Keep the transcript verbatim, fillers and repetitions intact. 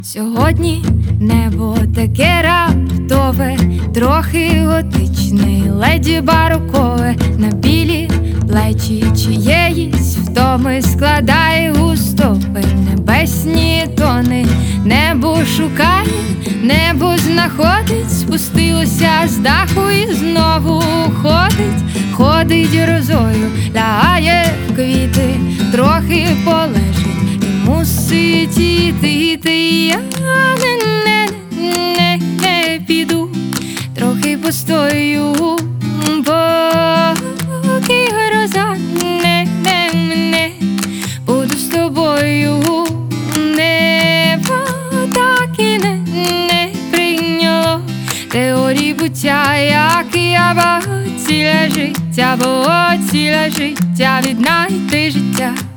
Сьогодні небо таке раптове, трохи готичне, леді барокове, на білі плечі чиєїсь втоми складає густопи небесні тони. Небо шукає, небо знаходить, спустилося з даху і знову ходить, ходить розою, лягає в квіти, трохи полежить і мусить іти, іти. Я не, не, не, не піду, трохи постою, поки гроза не, не мене, буду з тобою. Небо так і не, не прийняло теорії буття, як я, бо ціле життя, бо ціле життя віднайти життя.